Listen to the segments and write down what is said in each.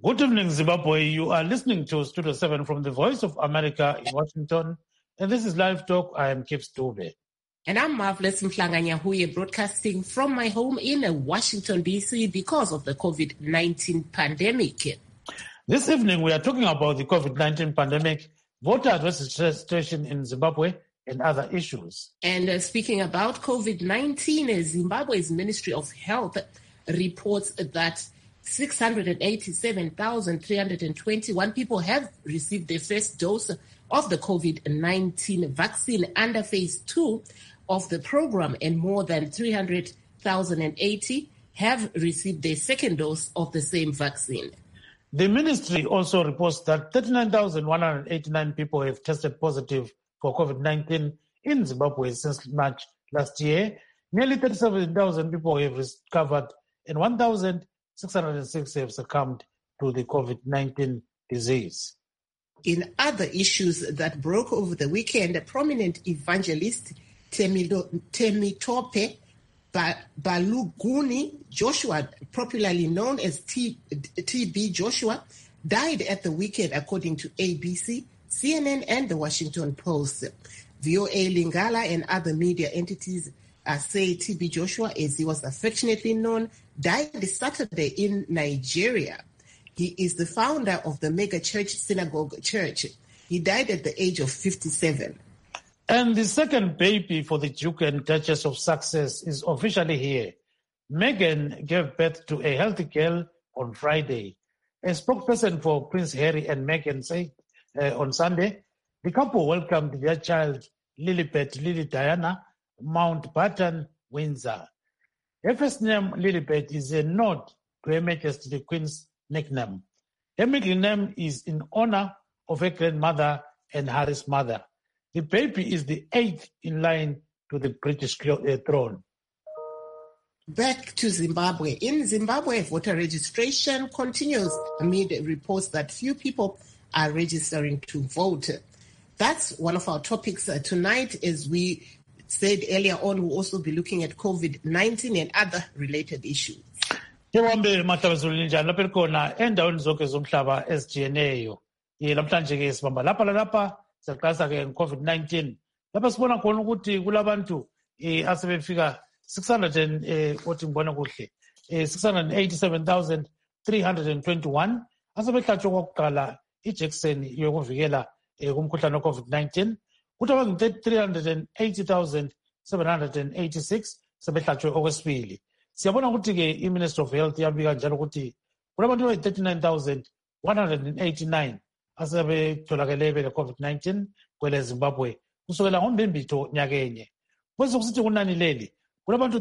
Good evening, Zimbabwe. You are listening to Studio 7 from the Voice of America in Washington. And this is Live Talk. I am Kip Stube. And I'm Marvelous Mhlanga-Nyahuye, broadcasting from my home in Washington, D.C. because of the COVID-19 pandemic. This evening, we are talking about the COVID-19 pandemic, voter registration in Zimbabwe, and other issues. And speaking about COVID-19, Zimbabwe's Ministry of Health reports that 687,321 people have received their first dose of the COVID-19 vaccine under phase 2 of the program, and more than 300,080 have received their second dose of the same vaccine. The ministry also reports that 39,189 people have tested positive for COVID-19 in Zimbabwe since March last year. Nearly 37,000 people have recovered, and 1,606 have succumbed to the COVID-19 disease. In other issues that broke over the weekend, a prominent evangelist, Temitope Baluguni Joshua, popularly known as TB Joshua, died at the weekend, according to ABC, CNN, and the Washington Post. VOA Lingala and other media entities say TB Joshua, as he was affectionately known, died Saturday in Nigeria. He is the founder of the Mega Church Synagogue Church. He died at the age of 57. And the second baby for the Duke and Duchess of Sussex is officially here. Meghan gave birth to a healthy girl on Friday. A spokesperson for Prince Harry and Meghan said on Sunday, the couple welcomed their child, Lilibet Lily Diana, Mountbatten, Windsor. Her first name, Lilibet, is a nod to Her Majesty the Queen's nickname. Her middle name is in honor of her grandmother and Harry's mother. The baby is the 8th in line to the British throne. Back to Zimbabwe. In Zimbabwe, voter registration continues amid reports that few people are registering to vote. That's one of our topics tonight. As we said earlier on, we'll also be looking at COVID-19 and other related issues. Yewambe mahlabezulu njani lapha khona endaweni zonke zomhlaba ezijiyeneyo. Lamhlanje ke sibamba lapha siyaqalisa ke COVID-19. Lapha sibona khona ukuthi kulabantu asebefika 687,321 asebehlatshwe kokuqala ijekiseni yokuvikela kumkhuhlane we-COVID-19. Kuthi abantu 380,786 sebehlatshwe okwesibili. Siyabona ukuthi-ke i-Ministry of Health yabika njalo ukuthi kulabantu abayi-39,189 asebetholakele bele-COVID-19 kwele Zimbabwe kusukela ngoMbimbithi nyakenye. Kwese kusithi kunani leli kulabantu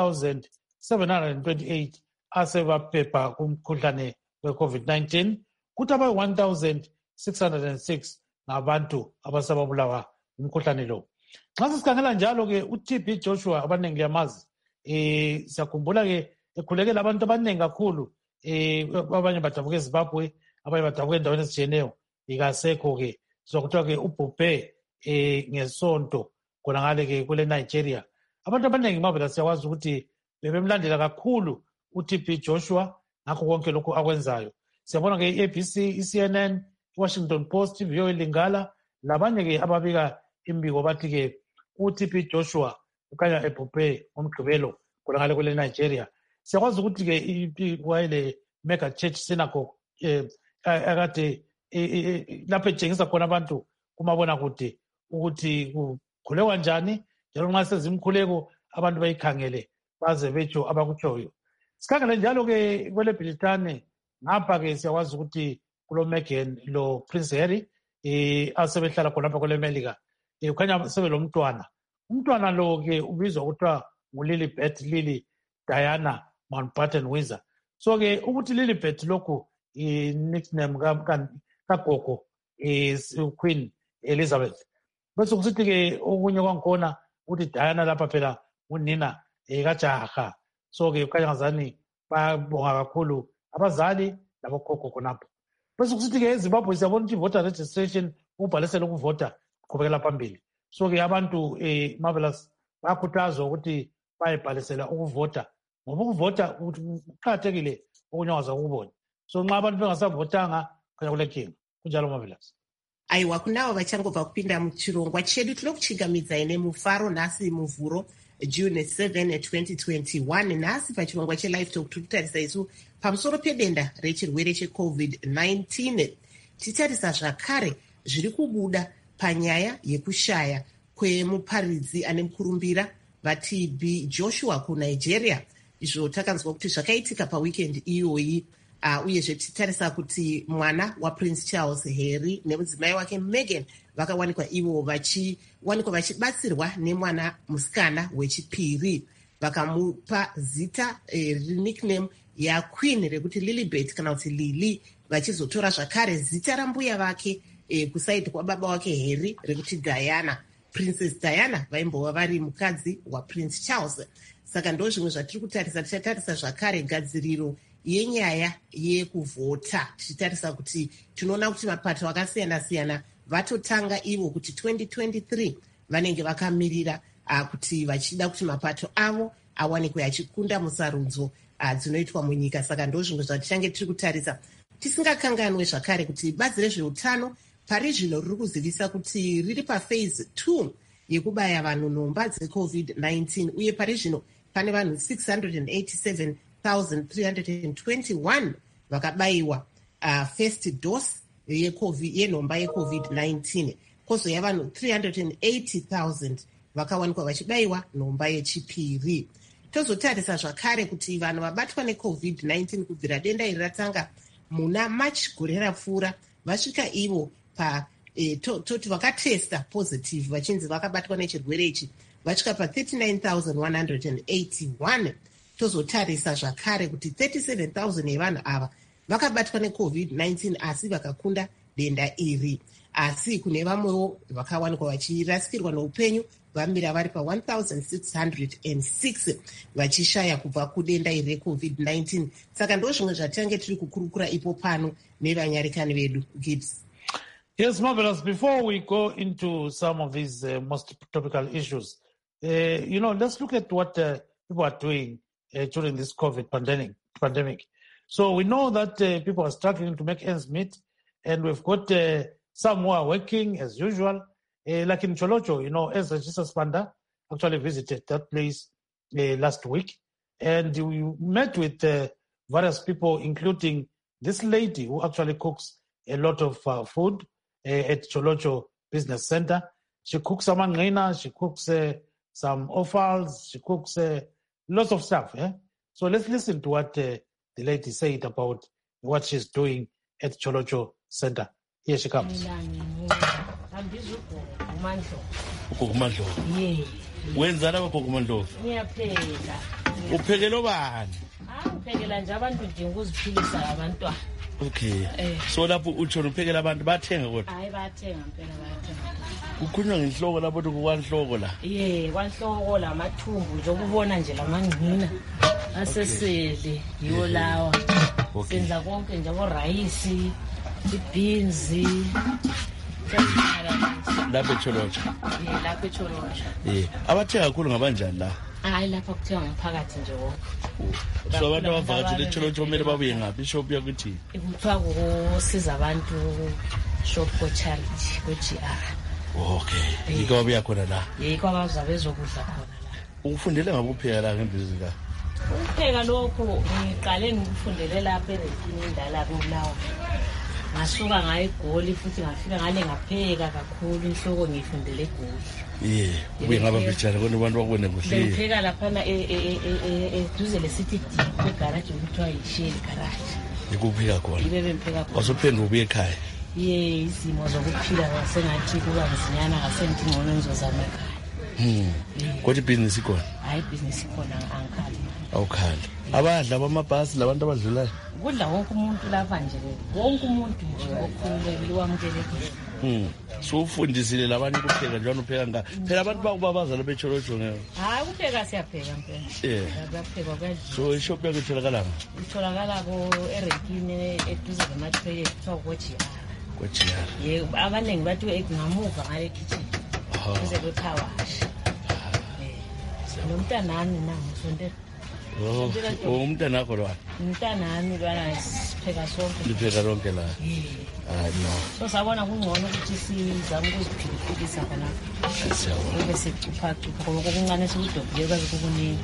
36,728 asebaphepha kumkhuhlane we-COVID-19, kuthi abayi-1,606 ngabantu abasebabulawa umkhuhlane lo. Nxa sisikhangela njalo-ke uTB Joshua abaningi liyamazi, siyakhumbula-ke ekhulekela abantu abaningi kakhulu, abanye badabuka eZimbabwe, abanye badabuka endaweni ezijiyeneyo, ikasekho-ke sokuthiwa-ke ubhubhe ngesonto khona ngale-ke kule Nigeria. Abantu abaningi mavela siyakwazi ukuthi bebemlandela kakhulu uTB Joshua ngakho konke lokhu akwenzayo. Siyabona-ke i-ABC, i-CNN, i-Washington Post, VOA Lingala, labanye-ke ababika imbiko bathi-ke uTB Joshua ukhanya ebhubhe ngomgqibelo khona ngale kule Nigeria. Siyakwazi ukuthi-ke wayele Mega Church Synagogue akade lapho etshengisa khona abantu kumabonakude ukuthi kukhulekwa njani, njalo nxa sezimkhuleko abantu bayikhangele baze betsho abakutshoyo. Sikhangele njalo-ke kwele Britane ngapha-ke siyakwazi ukuthi kulo Meghan lo Prince Harry asebehlala khonapha kwele Melika kukhanya sebelomntwana. Umntwana lo-ke ubizwa kuthiwa nguLilibet Lily Diana Mountbatten Windsor. So-ke ukuthi Lilibet lokhu i-nickname kagogo Queen Elizabeth. Bese kusithi-ke okunye kwangikhona ukuthi Diana lapha phela unina kajaha. So-ke kukhanya ngazani bayabonga kakhulu abazali labogogo khonapho. Bese kusithi-ke eZimbabwe siyabona ukuthi voter registration ukubhalisela ukuvota kuqhubekela phambili. So-ke abantu marvelous bayakhuthazwa ukuthi bayibhalisela ukuvota ngoba ukuvota kuqakathekile okunyakaza ukubona. so nxa abantu bengasavotanga khanya kulenkinga kunjalo Marvelous. Aiwa, kunavo vachangobva kupinda muchirongwa chedu tinokuchingamidzai nemufaro nhasi muvhuro June 7, 2021. Nhasi pachirongwa chelive talk tiri kutarisa isu pamusoro pedenda rechirwere cheCovid-19. Titarisa zvakare zviri kubuda panyaya yekushaya kwemuparidzi ane mukurumbira vaTB Joshua kuNigeria. Izvo takanzwa kuti zvakaitika pawikendi iyoyi. Uyezve titarisa kuti mwana waPrince Charles Harry nemudzimai wake Meghan vakawanikwa ivo vachiwanikwa vachibatsirwa nemwana musikana wechipiri. Vakamupa zita nickname yaQueen rekuti Lilibet kana kuti Lily, vachizotora zvakare zita rambuya vake kusaidi kwababa wake Harry rekuti Diana. Princess Diana vaimbova vari mukadzi waPrince Charles. Saka ndo zvimwe zvatiri kutarisa. Tichatarisa zvakare gadziriro yenyaya yekuvhota, tichitarisa kuti tinoona kuti mapato akasiyana-siyana vatotanga ivo kuti 2023 vanenge vakamirira kuti vachida kuti mapato avo awanikwe achikunda musarudzo dzinoitwa munyika. Saka ndo zvimwe zvatichange tiri kutarisa, tisingakanganwe zvakare kuti bazi rezveutano pari zvino riri kuzivisa kuti riri paphase 2 yekubaya vanhu nhomba dzeCovid-19, uye pari zvino pane vanhu 687,321 vakabayiwa first dose yenhomba yeCovid-19, kozoya vanhu 380,000 vakawanikwa vachibayiwa nhomba yechipiri. Tozotarisa zvakare kuti vanhu vabatwa neCovid-19 kubvira denda iri ratanga muna March gore rapfuura vasvika ivo toti vakatesta positive vachinzi vakabatwa nechirwere ichi vasvika pa39,181. Tozotarisa zvakare kuti 37,000 yevanhu ava vakabatwa neCovid-19 asi vakakunda denda iri, asi kune vamwewo vakawanikwa vachirasikirwa neupenyu vamira vari pa1,606 vachishaya kubva kudenda iri reCovid-19. Saka ndo zvimwe zvatinge tiri kukurukura ipo pano nevanyarikani vedu. Gibbs. Yes, Marvelous. Before we go into some of these most topical issues, let's look at what people are doing during this COVID pandemic. So we know that people are struggling to make ends meet, and we've got some who are working as usual. Like in Cholocho, Ezra Jesus Panda actually visited that place last week, and we met with various people, including this lady who actually cooks a lot of food at Cholocho Business Center. She cooks some angina, she cooks some offals, she cooks lots of stuff. So let's listen to what the lady said about what she's doing at Cholocho Center. Here she comes. Wenzana baphokuma Ngiyapheka. Uphekela bani? Uphekela nje abantu udinga ukuziphilisa abantwana. Okay. So lapho utsho uphekela abantu bathenga kodwa? Hayi bathenga impela bayathenga. Kukhulunywa ngenhloko lapho ukuthi kwanhloko la. Kwanhloko la mathumbu nje ukubona nje lamangqina asesele yiwo lawa. Senza konke nje rice, beans. Lapho eCholocho. Lapho eCholocho. Abathenga kakhulu ngabanjani la? Hayi lapha kuthenga ngaphakathi nje wonke. So abantu abavakashile eCholocho kumele babuye ngaphi ishop yakuthi? Kuthiwa kusiza abantu shop ko charity ko-GR. Okay. Yiko babuya khona la. Yiko abazabe bezokudla khona la. Ufundele ngakupheka la ngembizi ka? Ukupheka lokho ngiqale ngikufundele lapha eRekini indala kuMlawa. Ngasuka ngaye eGoli futhi ngafika ngale ngapheka kakhulu inhloko ngifundele eGoli. Ubuye ngaba bijana kodwa abantu bakubone kuhle. Ngipheka lapha eduze leCity egarage okuthiwa yiShell garage. Ngikupheka khona. Ibe bempheka khona. Wasuphendula ubuye ekhaya. Izimo zokuphila ngasengathi kuba nzinyana ngasenthi ngcono ngizozama ekhaya. Kodwa ibhizinisi ikhona? Hayi ibhizinisi ikhona angikhali. Awukhali. Abadla bamabhasi labantu abadlulayo? Kudla wonke umuntu lapha nje, wonke umuntu nje okhululekile wamukelekile. So ufundisile labanye ukupheka njalo upheka nga. Phela abantu bakubabaza la beCholocho ngeke. Hayi ukupheka siyapheka mpela. Bayapheka kwadla. So ishop yakho itholakala ngaphi? Itholakala eRekini eduze namatree kuthiwa ko-GR. Ko-GR. Abaningi bathi ngamuva ngale kitchen. Kuze kwecar wash. Nomntanami nangu sondela. umntanakho lwana umntanami lwana sipheka sonke lipheka lonke la no so sabona kungcono ukuthi sizame ukuziphilisa khona bese cupha ngoba kuncane sikudobule kwazi kukuningi.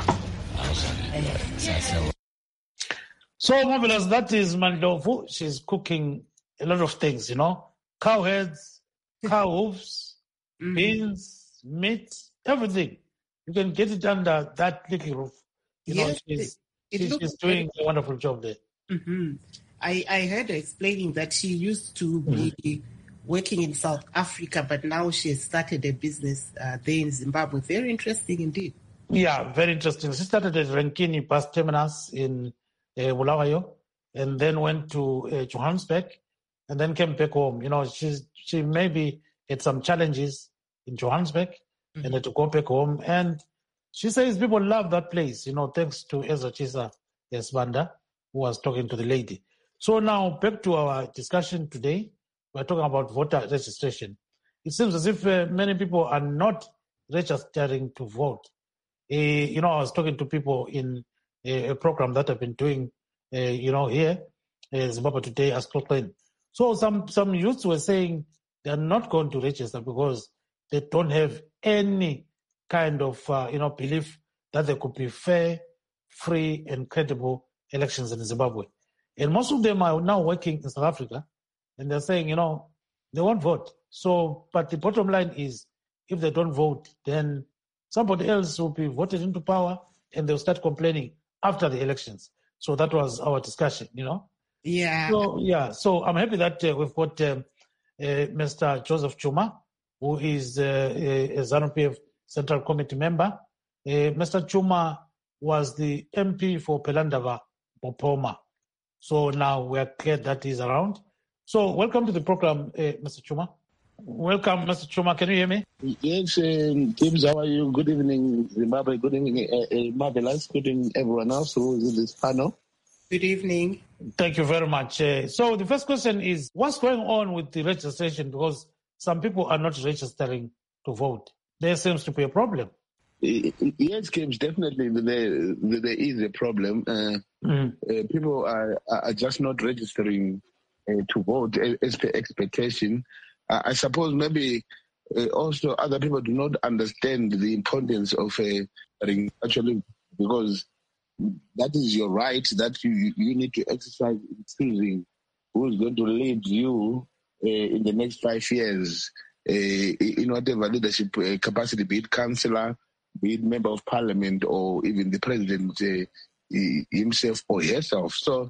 So marvelous, that is Mandlovu. She's cooking a lot of things, cow heads, cow hooves, beans, meat, everything. You can get it under that little roof. Yes, she's doing a wonderful job there. Mm-hmm. I heard her explaining that she used to be working in South Africa, but now she has started a business there in Zimbabwe. Very interesting indeed. Yeah, very interesting. She started at Renkini bus terminus in Bulawayo, and then went to Johannesburg, and then came back home. She maybe had some challenges in Johannesburg, and had to go back home. And she says people love that place, thanks to Ezra Chisa Esbanda, who was talking to the lady. So now back to our discussion today. We're talking about voter registration. It seems as if many people are not registering to vote. I was talking to people in a program that I've been doing, here, Zimbabwe Today, Ask Clean. So some youths were saying they're not going to register because they don't have any kind of, belief that there could be fair, free, and credible elections in Zimbabwe. And most of them are now working in South Africa, and they're saying, they won't vote. So, but the bottom line is, if they don't vote, then somebody else will be voted into power, and they'll start complaining after the elections. So that was our discussion, Yeah. So I'm happy that we've got Mr. Joseph Chuma, who is a ZANU-PF Central Committee member. Mr. Chuma was the MP for Pelandava, Bopoma. So now we're glad that he's around. So welcome to the program, Mr. Chuma. Welcome, Mr. Chuma. Can you hear me? Yes, James, how are you? Good evening, Zimbabwe. Good evening, Marvelous. Good evening, everyone else who is in this panel. Good evening. Thank you very much. So the first question is, what's going on with the registration? Because some people are not registering to vote. There seems to be a problem. Yes, James, definitely there is a problem. People are just not registering to vote as per expectation. I suppose maybe also other people do not understand the importance of actually, because that is your right that you need to exercise in choosing who is going to lead you in the next 5 years in whatever leadership capacity, be it councillor, be it member of parliament, or even the president himself or herself. So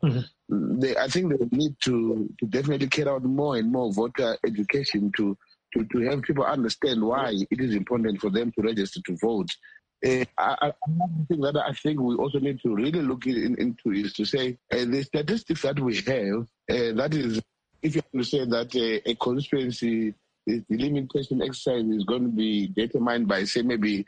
I think they need to definitely carry out more and more voter education to have people understand why it is important for them to register to vote. Another thing that I think we also need to really look into is to say the statistics that we have, that is, if you understand that a constituency, the limitation exercise is going to be determined by, say, maybe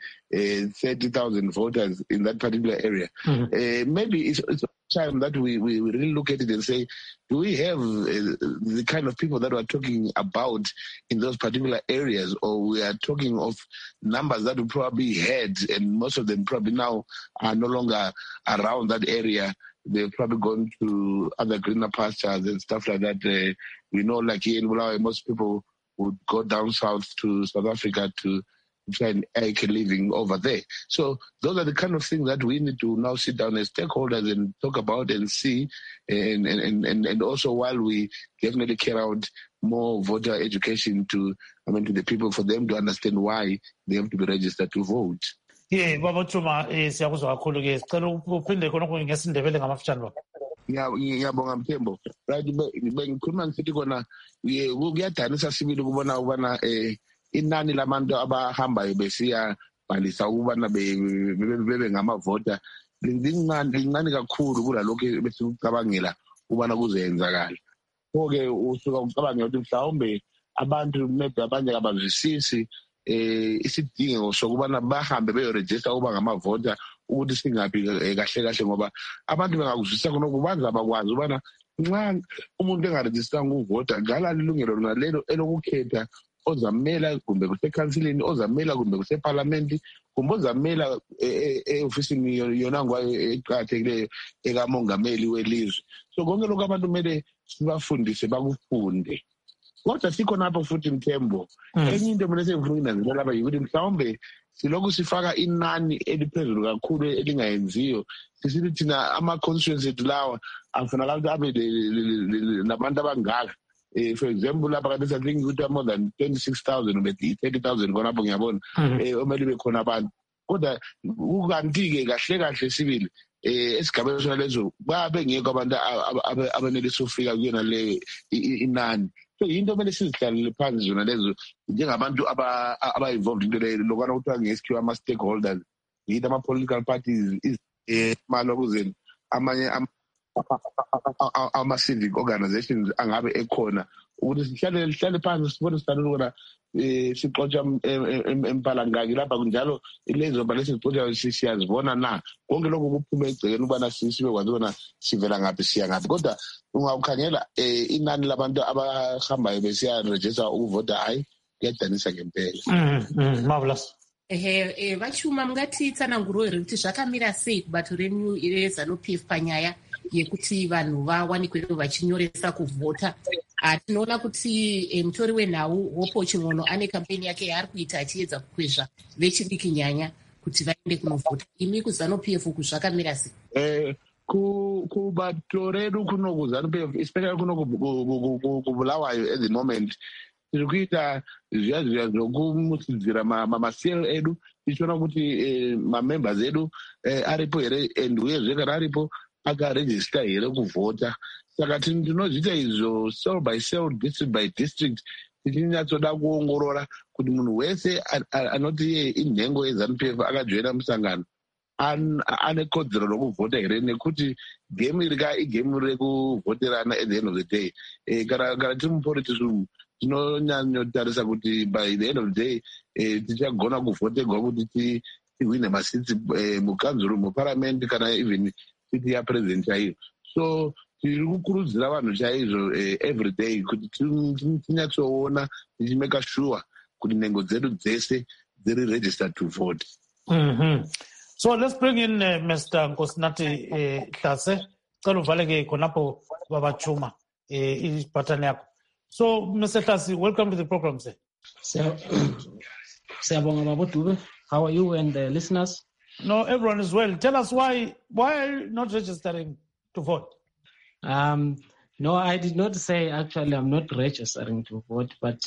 30,000 voters in that particular area. Maybe it's time that we really look at it and say, do we have the kind of people that we're talking about in those particular areas, or we are talking of numbers that we probably had, and most of them probably now are no longer around that area. They've probably gone to other greener pastures and stuff like that. We know, like here in Bulawayo, most people would go down south to South Africa to try and make a living over there. So those are the kind of things that we need to now sit down as stakeholders and talk about and see, and also while we definitely carry out more voter education to the people, for them to understand why they have to be registered to vote. Yeah, Baba Chuma, siyakuzwa kakhulu ke. Sicela uphinde khonokho ngesindebele ngamafutshane baba. Ngiyabonga Mthembo. Right, bengikhuluma ngisithi kona kuyadanisa sibili ukubona inani labantu abahambayo besiya bhalisa ukubana bebe ngamavota lincane kakhulu kulalokho bese ucabangela ubana kuzenzakala. Konke usuka ucabangela ukuthi mhlawumbe abantu maybe abanye abazwisisi isidingo sokubana bahambe beyoregister ukuba ngamavota ukuthi singaphi kahle ngoba abantu bengakuzwisisa khona kubanza bakwazi ubana nxa umuntu engarejistanga ukuvota ngala ilungelo lona lelo elokukhetha ozamela kumbe kusekhansilini, ozamela kumbe kuseparlamenti, kumbe ozamela e-ofisini yona ngwayo eqakathekileyo ekamongameli welizwe. So konke lokhu abantu kumele sibafundise bakufunde. Kodwa sikhonapho futhi Mthembo, enye into mina sengifuna ukunanzelela lapha yikuthi mhlawumbe silokhu sifaka inani eliphezulu kakhulu elingayenziyo. Sisithi thina ama-constituency ethu lawa afunakala ukuthi abe nabantu abangaka. For example, lapha kade I think ukuthi more than 26,000 kumbe 30,000 khonapho ngiyabona omele bekhona abantu. Kodwa ukanti-ke kahle sibili esigabeni sona lezo babe ngekho abantu abanelisa ukufika kuyona le inani. So yinto kumele sizihlalele phansi zona lezo njengabantu aba-involved into leyo lokwana kuthiwa ngesikhiwa ama-stakeholders, yithi ama-political parties, malokuzeni amanye ama-civic organizations angabe ekhona ukuthi sihlale phansi sibone sihlale ukona sixotsha empalangaki lapha kunjalo lezo bale sixotsha siyazibona na konke lokho kuphume egcekeni ukubana sibe kwazi ukona sivela ngaphi siya ngaphi. Kodwa ungawukhangela inani labantu abahambayo besiya-register ukuvota, hayi kuyadanisa ngempela. Marvelous. Vachuma mungati tsananguro here kuti zvakamira sei kubato renyu reZANU-PF panyaya yekuti vanhu vawanikwe vachinyoresa kuvhota. Tinoona kuti mutori wenhau Hope Chimwono ane kampeni yake yaari kuita achiedza kukwezva vechidiki nyanya kuti vaende kunovhota. Imi kuZANU-PF uku zvakamira sei? Kubato redu kuno kuZANU-PF especially kuno kubulawayo at the moment tiri kuita zviya zvokumusidzira mamasel edu tichiona kuti mamembers edu aripo here and uyezve kana aripo akarejista here kuvhota. Saka tinozviita izvo cell by cell, district by district, tichinyatsoda kuongorora kuti munhu wese anoti iye inhengo yeZANU-PF akajoina musangano ane kodzero rokuvhota here, nekuti gemu irika igemu rekuvhoterana at the end of the day. Kana tiri mupolitics tinonyanyotarisa kuti by the end of the day tichagona kuvhotegwa kuti tihwine masitsi mukanzuru, muparliament, kana even siti yapresident chaiyo. So tiri kukurudzira vanhu chaizvo every day kuti tinyatsoona tichimeka sure kuti nhengo dzedu dzese dziri registered to vote. So let's bring in Mr. Nkosinathi Hlase. Cela uvaleke khonapho babachuma ibhathani yakho. So Mr. Hlase, welcome to the program, sir. Siyabonga Baba Dube. How are you and the listeners? No, everyone is well. Tell us why are you not registering to vote? No, I did not say actually I'm not registering to vote, but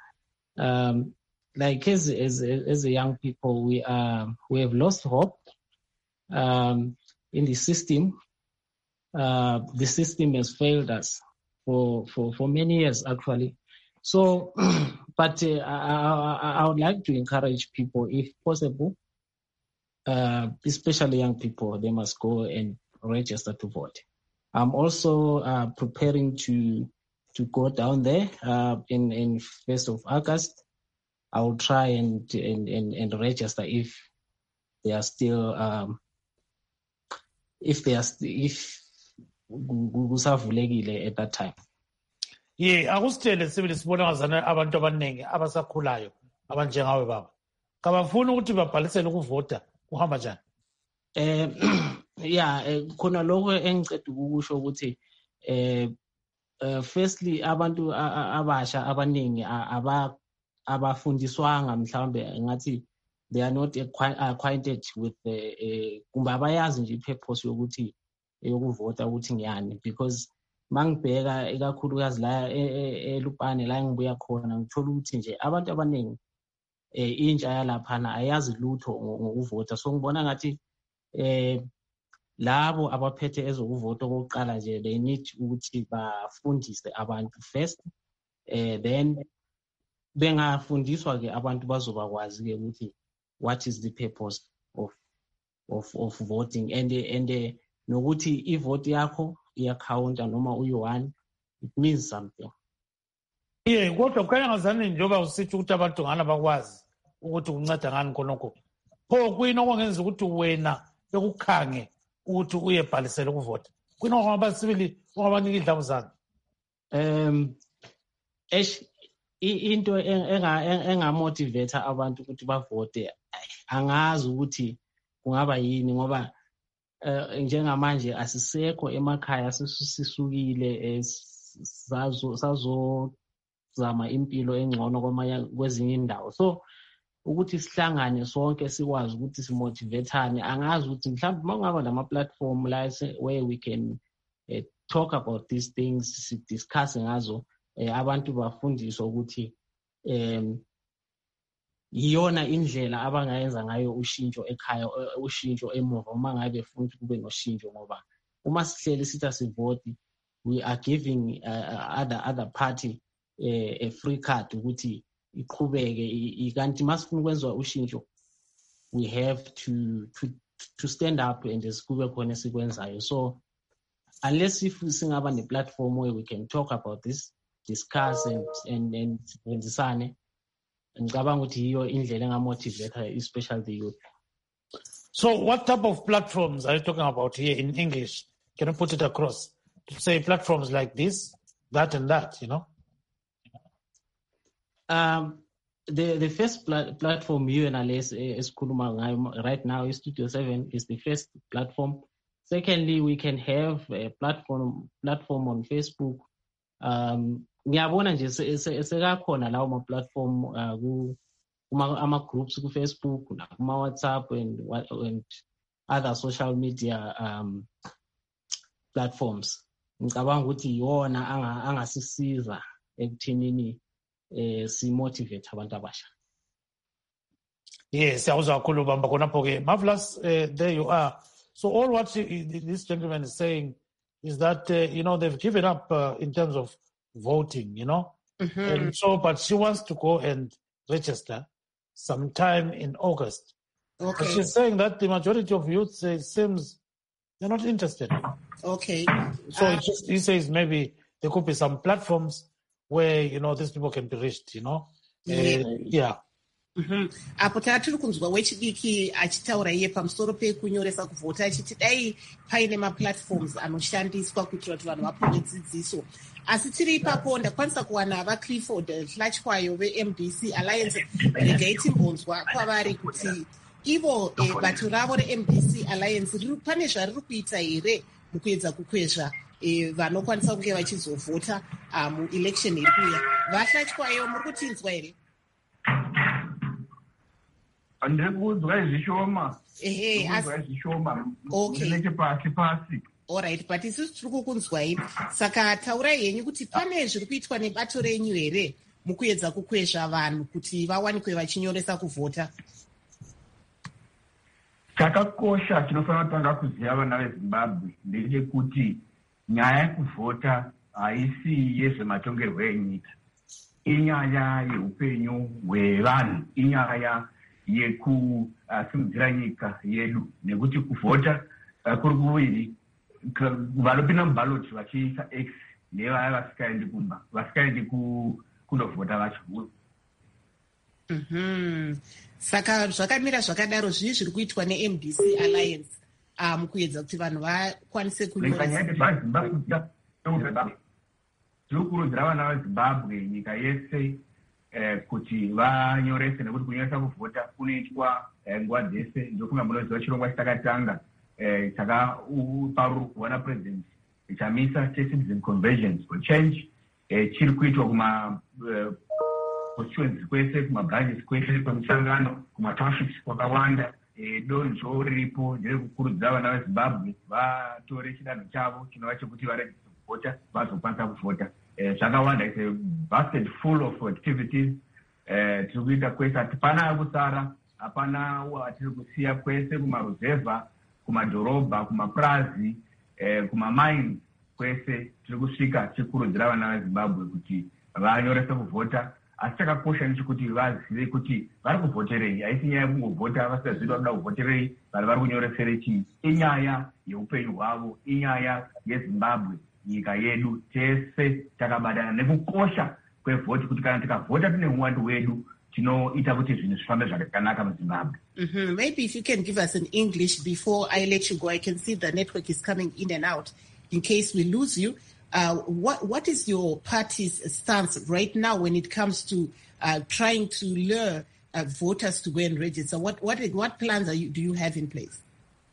like as a young people, we have lost hope in the system. The system has failed us for many years actually. So, but I would like to encourage people, if possible, especially young people, they must go and register to vote. I'm also preparing to go down there in 1st of August. I will try and register if they are still if kusavulekile at that time. Yeah, akusitshele sibili sibona ngazana abantu abaningi abasakhulayo abanjengawe baba. Kabafuna ukuthi babhalisele ukuvota uhamba njani? Khona lokho engicela ukusho ukuthi firstly abantu abasha abaningi abafundiswanga mhlawumbe ngathi they are not acquainted with kumbe abayazi nje ipurpose yokuthi yokuvota ukuthi ngiyani, because mangibheka ikakhulukazi la eLupane la ngibuya khona ngithola ukuthi nje abantu abaningi intsha yalaphana ayazi lutho ngokuvota. So ngibona ngathi labo abaphethe ezokuvota okokuqala nje they need ukuthi bafundise abantu first, then bengafundiswa ke abantu bazobakwazi ke ukuthi what is the purpose of voting and nokuthi ivote yakho iyakhawunta noma uyi-1 it means something. Kodwa kukhanya ngazani njengoba usithi ukuthi abantu ngana bakwazi ukuthi kunceda ngani khonokho. Pho kuyini okwenza ukuthi wena bekukhange ukuthi uyebhalisela ukuvota? Kuyini okungaba sibili ongabanika idlamu zami? into engamotivate abantu ukuthi bavote angazi ukuthi kungaba yini ngoba njengamanje asisekho emakhaya sisukile sazozama impilo engcono kwezinye indawo so ukuthi sihlangane sonke sikwazi ukuthi simotivatane angazi ukuthi mhlawumbe mangaba nama-platform la where we can talk about these things sidiscuss ngazo abantu bafundiswa ukuthi yiyona indlela abangayenza ngayo ushintsho ekhaya ushintsho emuva uma ngabe befuna ukuthi kube noshintsho ngoba uma sihleli sithi sivote we are giving other party a free card ukuthi iqhubeke kanti masifuna ukwenza ushintsho we have to stand up and sikube khona esikwenzayo so unless if singaba ne-platform where we can talk about this discuss and sibenzisane ngicabanga ukuthi yiyo indlela engamotivate especially the youth. So what type of platforms are you talking about here in English? Can you put it across to say platforms like this, that and that, you know? The first platform UNLS is Kuluma right now is Studio 7 is the first platform. Secondly, we can have a platform on Facebook. Ngiyabona nje sekakhona lawo ma-platform ama-groups ku-Facebook kuma-WhatsApp and other social media platforms. Ngicabanga ukuthi yona angasisiza ekuthenini si-motivate abantu abasha. Yes, siyawuzwa kakhulu bamba khonapho-ke. Marvelous, there you are. So all what this gentleman is saying is that, they've given up in terms of voting, Mm-hmm. And so, but she wants to go and register sometime in August. Okay. But she's saying that the majority of youth seems they're not interested. Okay. So he says maybe there could be some platforms where, these people can be reached, Yeah. Apo tiri kunzwa wechidiki achitaura iye pamusoro pekunyoresa kuvhota achiti dai paine maplatforms anoshandiswa kuitira kuti vanhu vapuwe dzidziso asi tiri ipapo ndakwanisa kuwana vaClifford Hlatywayo veMDC Alliance regai timbonzwa kwavari kuti ivo bato ravo reMDC Alliance pane zvariri kuita here mukuedza kukwezva vanokwanisa kunge vachizovhota muelection iri kuuya. VaHlatywayo muri kutinzwa here? Andiri kuudzwa zvishoma. Nechepasi. Alright, but isusu tiri kukunzwai. Saka taurai henyu kuti pane zviri kuitwa nebato renyu here mukuedza kukwezva vanhu kuti vawanikwe vachinyoresa kuvhota? Chakakosha chinofanira kutanga kuziva vana veZimbabwe ndechekuti nyaya yekuvhota haisi yezvematongerwo enyika. Inyaya yeupenyu hwevanhu, inyaya yekusimudzira nyika yedu nekuti kuvhota kuri kuviri vanopinda mubhaloti vachiisa X nevaya vasikaendi kumba vasikaendi kundovhota vacho. Saka zvakamira zvakadaro zvii zviri kuitwa neMDC Alliance mukuedza kuti vanhu vakwanise kunyoresa. Tiri kukurudzira vana veZimbabwe nyika yese kuti vanyorese nekuti kunyoresa kuvhota kunoitwa nguva dzese. Ndokunga munoziva chirongwa chitakatanga chakaparurwa napresident chamisa cheCitizen Convergence for Change chiri kuitwa constituencies kwese kumabranches kwese kwemisangano kumatownships kwakawanda. Donzvo riripo nderekukurudzira vana veZimbabwe vatore chidanho chavo chinova chekuti varegister kuvhota vazokwanisa kuvhota. Zvakawanda, it's a basket full of activities tiri kuita kwese. Hapana kusara, hapana watiri kusiya kwese kumaruzevha, kumadhorobha, kumaprazi, kumamines kwese tiri kusvika tichikurudzira vana veZimbabwe kuti vanyorese kuvhota. Asi chakakosha ndechekuti vazive kuti vari kuvhoterei. Haisi nyaya yekungovhota vasingazivi vanoda kuvhoterei, vanhu vari kunyoresere chii. Inyaya yeupenyu hwavo, inyaya yeZimbabwe, nyika yedu tese takabatana nekukosha kwevhoti kuti kana tikavhota tine uwandu hwedu tinoita kuti zvinhu zvifambe zvakanaka muZimbabwe. Maybe if you can give us in English before I let you go. I can see the network is coming in and out. In case we lose you, What is your party's stance right now when it comes to trying to lure voters to go and register? What plans do you have in place?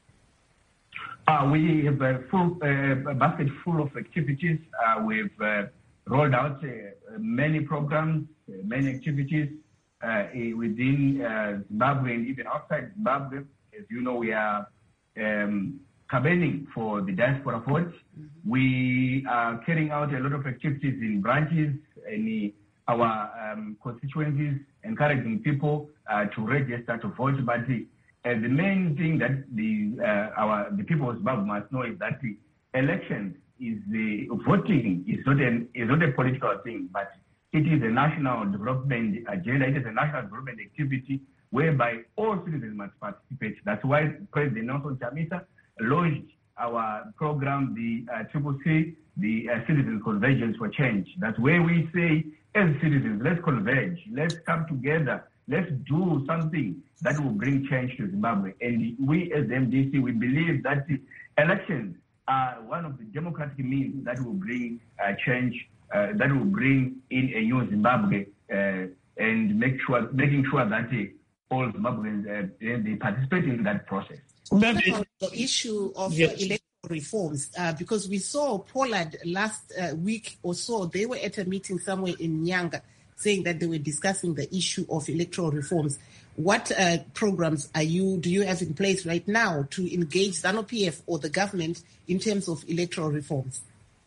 We have a basket full of activities. We've rolled out many programs, many activities within Zimbabwe and even outside Zimbabwe. As you know, we are campaigning for the diaspora vote. We are carrying out a lot of activities in branches in our constituencies, encouraging people to register to vote. But the main thing that the people of Zimbabwe must know is that the elections voting is not a political thing, but it is a national development agenda. It is a national development activity whereby all citizens must participate. That's why President Nelson Chamisa launched our program, the CCC, the Citizen Convergence for Change. That's where we say, as citizens, let's converge, let's come together, let's do something that will bring change to Zimbabwe. And we as the MDC, we believe that the elections are one of the democratic means that will bring change, that will bring in a new Zimbabwe, and making sure that all Zimbabweans they participate in that process. The issue of electoral reforms, because we saw Pollard last week or so, they were at a meeting somewhere in Nyanga saying that they were discussing the issue of electoral reforms. What programs do you have in place right now to engage ZANU-PF or the government in terms of electoral reforms?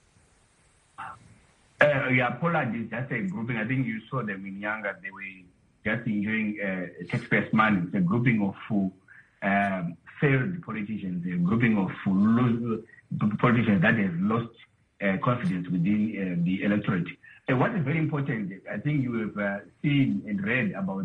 Pollard is just a grouping. I think you saw them in Nyanga. They were just enjoying taxpayers' money. It's a grouping of failed politicians, a grouping of politicians that have lost confidence within the electorate. What is very important, I think you have seen and read about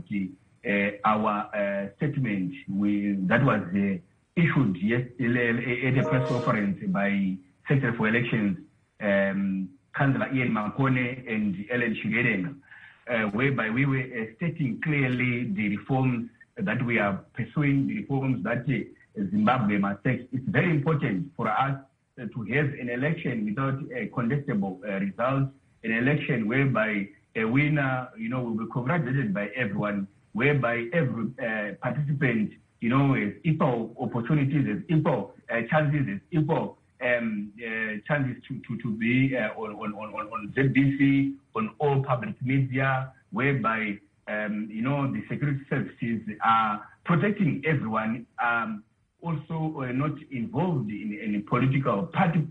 our statement that was issued yesterday at a press conference by Secretary for Elections, Councillor Ian Makone and Ellen Shigerenga, whereby we were stating clearly the reforms that we are pursuing, the reforms that Zimbabwe must take. It's very important for us to have an election without a contestable result, an election whereby a winner, will be congratulated by everyone, whereby every participant, has equal opportunities, has equal chances, has equal chances to be on ZBC, on all public media, whereby the security services are protecting everyone, also not involved in political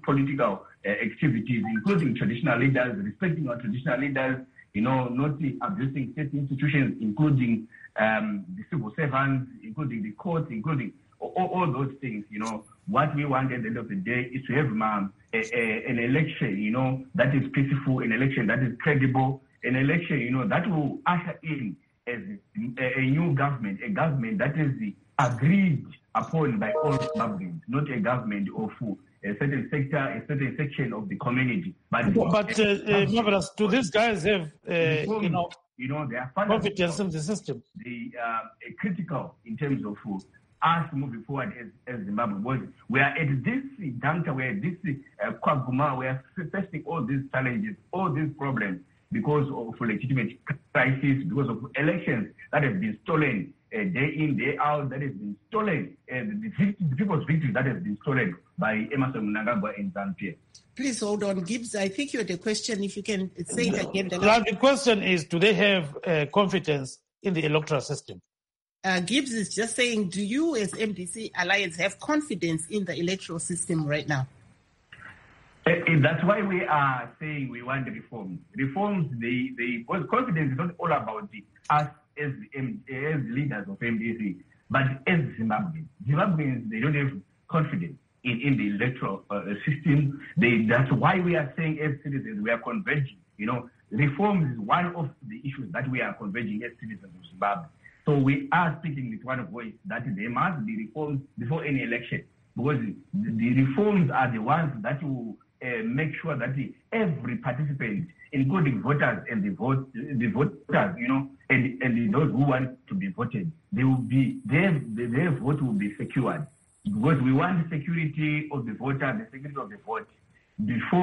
activities, including traditional leaders, respecting our traditional leaders, not abusing state institutions, including the civil servants, including the courts, including all those things. What we want at the end of the day is to have an election, that is peaceful, an election that is credible, an election, that will usher in as a new government, a government that is agreed upon by all Zimbabweans, not a government of a certain sector, a certain section of the community. But Marvelous, do these guys have, they are confidence in the system? They are critical in terms of us moving forward as Zimbabwe. Because we are at this juncture where this Kwaguma, we are facing all these challenges, all these problems, because of legitimate crisis, because of elections that have been stolen day in, day out, that has been stolen, the people's victory that has been stolen by Emmerson Mnangagwa and ZANU-PF. Please hold on, Gibbs. I think you had a question. If you can say it again. The question is, do they have confidence in the electoral system? Gibbs is just saying, do you as MDC Alliance have confidence in the electoral system right now? That's why we are saying we want reforms. Reforms, because confidence is not all about us as leaders of MDC, but as Zimbabweans. Zimbabweans, they don't have confidence in the electoral system. That's why we are saying as citizens, we are converging. Reforms is one of the issues that we are converging as citizens of Zimbabwe. So we are speaking with one voice that there must be reforms before any election, because the reforms are the ones that will make sure that every participant, including voters and the voters, and those who want to be voted, their vote will be secured, because we want the security of the voter, the security of the vote before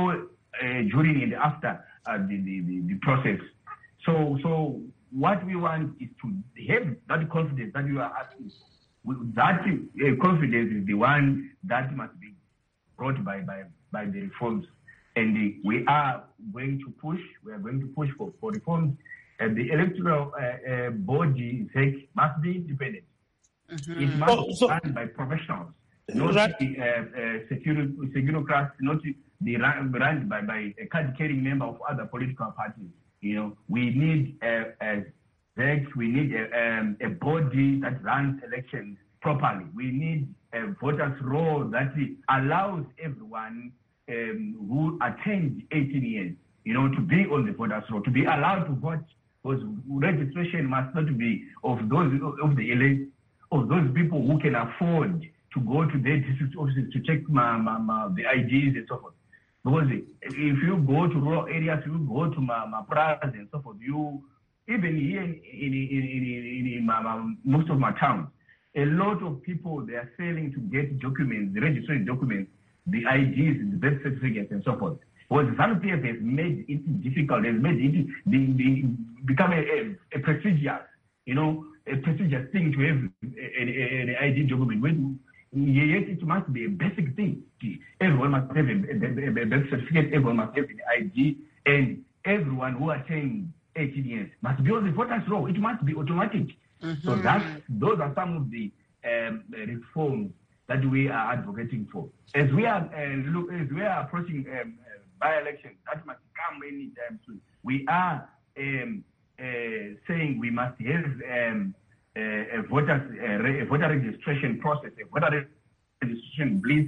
during and after the process. So what we want is to have that confidence that you are asking. That confidence is the one that must be brought by the reforms, and we are going to push. We are going to push for reforms. And the electoral body must be independent. Mm-hmm. It must be run by professionals, not securocrats, not be run by a card-carrying member of other political parties. We need we need a body that runs elections properly. We need a voters' roll that allows everyone who attains 18 years, to be on the voters' roll, to be allowed to vote. Because registration must not be of those people who can afford to go to their district offices to check the IDs and so forth. Because if you go to rural areas, you go to Pras and so forth, even here in most of my towns, a lot of people, they are failing to get documents, the registration documents, the IDs, the birth certificates and so forth. Because ZANU-PF has made it difficult, has made it become a prestigious, a prestigious thing to have an ID document. Yet it must be a basic thing. Everyone must have a birth certificate, everyone must have an ID, and everyone who attains 18 years must be on the voters' roll. It must be automatic. Mm-hmm. So those are some of the reforms that we are advocating for. As we are approaching by-elections, that must come anytime soon. We are saying we must have a voter registration process, a voter registration bliss.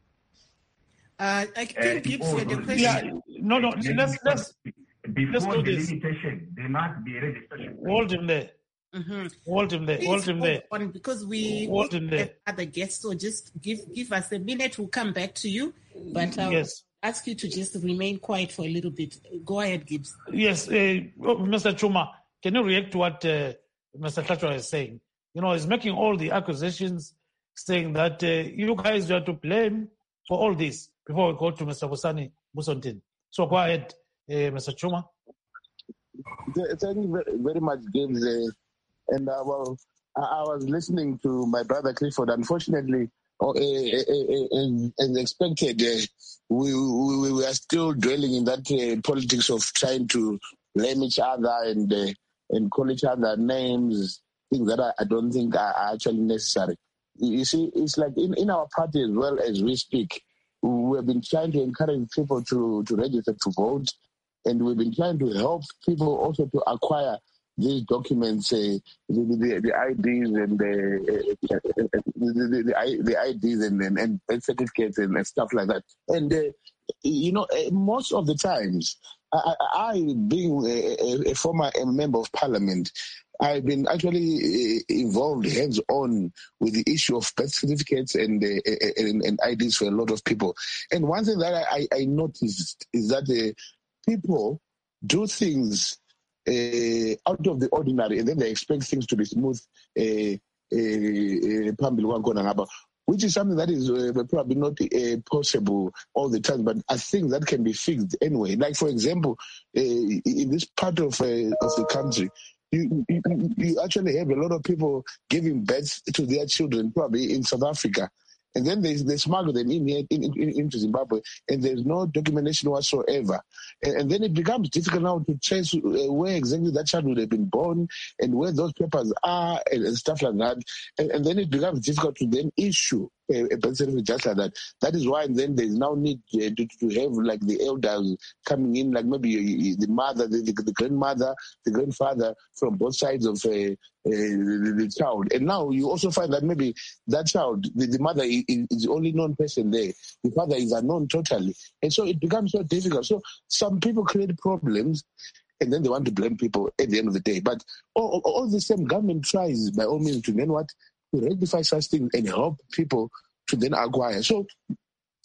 I can give you the question. Yeah, no. Let's before the limitation, there must be a registration. Hold him there. Mm-hmm. Hold him there. Because we have other guests, so just give us a minute. We'll come back to you, but I'll ask you to just remain quiet for a little bit. Go ahead, Gibbs. Yes, Mr. Chuma, can you react to what Mr. Tlhatshwa is saying? He's making all the accusations, saying that you guys are to blame for all this. Before we go to Mr. Busani Musontin. So go ahead, Mr. Chuma. Thank you very much, James. And I was listening to my brother Clifford. Unfortunately, as expected, we are still dwelling in that politics of trying to blame each other and call each other names, things that I don't think are actually necessary. You see, it's like in our party as well as we speak, we have been trying to encourage people to register to vote, and we've been trying to help people also to acquire these documents, the IDs and the IDs and birth certificates and stuff like that. And most of the times, I being a former member of parliament, I've been actually involved hands-on with the issue of birth certificates and IDs for a lot of people. And one thing that I noticed is that people do things out of the ordinary, and then they expect things to be smooth, which is something that is probably not possible all the time, but I think that can be fixed anyway. Like, for example, in this part of the country, you actually have a lot of people giving birth to their children, probably in South Africa. And then they smuggle them into Zimbabwe, and there's no documentation whatsoever. And then it becomes difficult now to trace where exactly that child would have been born and where those papers are and stuff like that. And then it becomes difficult to then issue a birth certificate just like that. That is why then there's now need to have like the elders coming in, like maybe the mother, the grandmother, the grandfather from both sides of the child. And now you also find that maybe that child, the mother is the only known person there. The father is unknown totally. And so it becomes so difficult. So some people create problems, and then they want to blame people at the end of the day. But all the same, government tries by all means to then to rectify such things and help people to then acquire. So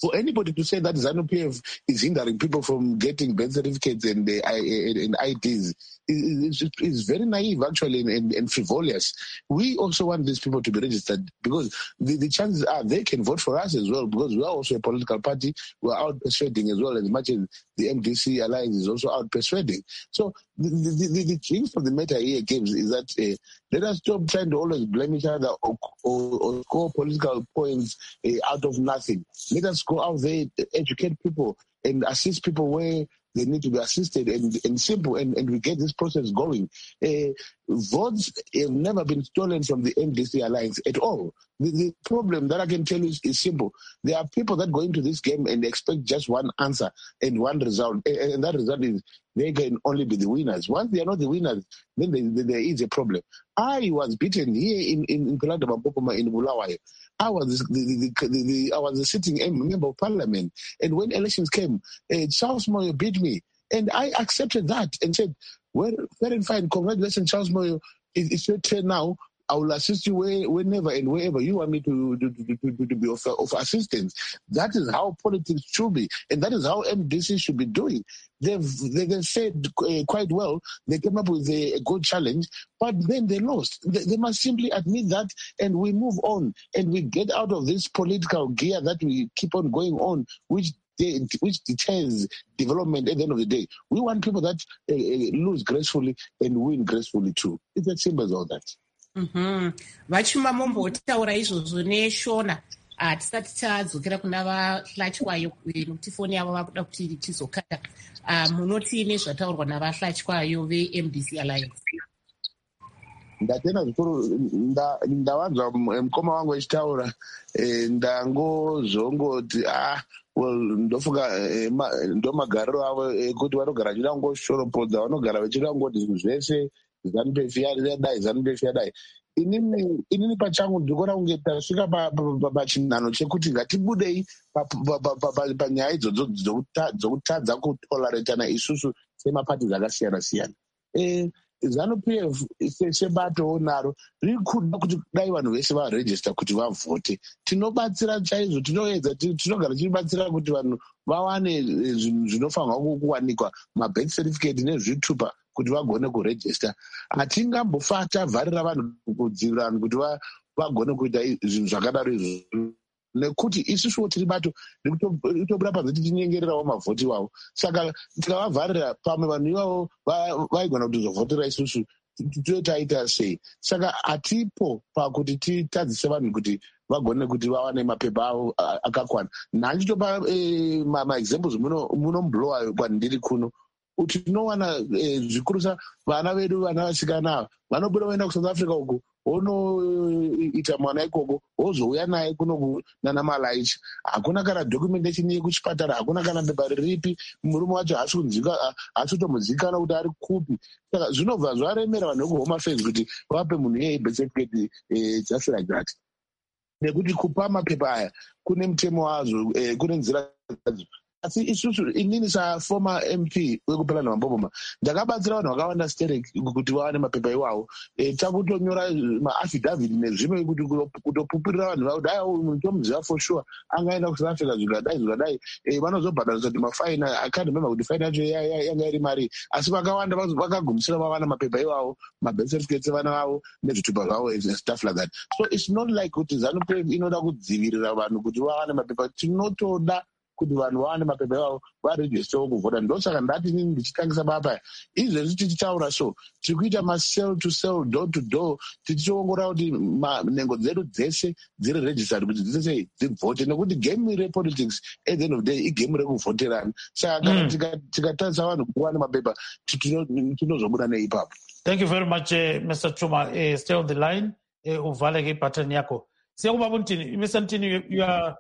for anybody to say that ZANU-PF is hindering people from getting birth certificates and IDs is very naive, actually, and frivolous. We also want these people to be registered because the chances are they can vote for us as well, because we are also a political party. We are out persuading as well, as much as the MDC alliance is also out persuading. So the gist of the matter here, Gibbs, is that let us stop trying to always blame each other or score political points out of nothing. Let us go out there, educate people, and assist people where they need to be assisted, and simple, and we get this process going. Votes have never been stolen from the MDC alliance at all. The problem that I can tell you is simple. There are people that go into this game and expect just one answer and one result, and that result is they can only be the winners. Once they are not the winners, then there is a problem. I was beaten here in Kalanda Mapopoma in Bulawayo. I was a sitting member of parliament, and when elections came, Charles Moyo beat me, and I accepted that and said, well, fair and fine, congratulations, Charles Moyo. It's your turn now. I will assist you whenever and wherever you want me to be of assistance. That is how politics should be, and that is how MDC should be doing. They've said quite well. They came up with a good challenge, but then they lost. They must simply admit that, and we move on, and we get out of this political gear that we keep on going on, which deters development at the end of the day. We want people that lose gracefully and win gracefully too. It's as simple as all that. Vachuma mombotaura izvozvo neshona tisati tadzokera kuna vahlatywayo nokuti foni yavo vakuda kuti tizokata. Munoti nezvataurwa navahlatywayo veMDC Alliance? Ndatenda zvikuru, ndavanzwa mukoma wangu echitaura, ndangozongoti ndofunga ndomagariro avo ekuti vanogara vachida kungoshoropodza, vanogara vachida kungoti zvinhu zvese ZANU-PF yadai, ZANU-PF yadai. Inini pachangu ndikuona kunge tasvika pachinhano chekuti ngatibudei panyaya idzodzo dzokutadza kutoleratana isusu semapati akasiyana siyana. ZANU-PF sebatowo naro riri kuda kuti dai vanhu vese varejista kuti vavhote. Tinobatsira chaizvo, tinogara tichibatsira kuti vanhu vawane zvinofanirwa kuwanikwa, mabirth certificate nezvitupa, kuti vagone kurejista. Hatingambofa tavharira vanhu kudzivirira vanhu kuti vagone kuita zvinhu zvakadaro izvo, nekuti isusuwo tiri bato rikutobuda panze tichinyengererawo mavhoti wavo. Saka tikavavharira, pamwe vanhu ivavo vaigona kutizovhotera isusu, totaita sei? Saka hatipo pakuti titadzise vanhu kuti vagone kuti vawane mapepa avo akakwana. Nhandichitopa maexamples munomblowa kwandiri kuno. Tinowana zvikurusa vana vedu, vana vasikana vanobuda vaenda kuSouth Africa uko, wonoita mwana ikoko, wozouya naye kuno nana Malaichi. Hakuna kana documentation yekuchipatara, hakuna kana pepa riripi, murume wacho haasi kutomuzikanwa kuti ari kupi. Saka zvinobva zvaremera vanhu vekuHome Affairs kuti vape munhu iyeye birth certificate just like that. Nekuti kupa mapepa aya kune mutemo wazvo, kune nzira dzadzo. Asi isusu, inini former MP wekupelana Mamboboma, ndakabatsira vanhu vakawanda sterek kuti vawane mapepa iwawo. Takutonyora maaffidavit nezvimwe kuti kutopupirira vanhu vavo, dai munhu tomuziva for sure, angaenda kuSouth Africa zvikadai, vanozobhadhariswa kuti mafaini. I can't remember kuti faini yacho yanga iri mari, asi vakawanda vakagumisira vawana mapepa iwawo, mabirth certificates evana vavo nezvitupa zvavo and stuff like that. So it's not like kuti ZANU-PF inoda kudzivirira vanhu kuti vawane mapepa. Tinotoda kuti vanhu vawane mapepa avo varejistewo kuvhota. Ndosaka ndati nini ndichitangisa papa izvezvi tichitaura so tiri kuita macell to cell, door to door, tichiongorora kuti nhengo dzedu dzese dziri registered kuti dzese dzivhote, nekuti game repolitics at the end of the day igame rekuvhoterana. Saka kana tikatarisa vanhu kuti vawane mapepa tinozobuda neipapo. Thank you very much, Mr. Chuma. Stay on the line. Uvaleke button yako. Siyakuba Ntini, Mr. Ntini, you are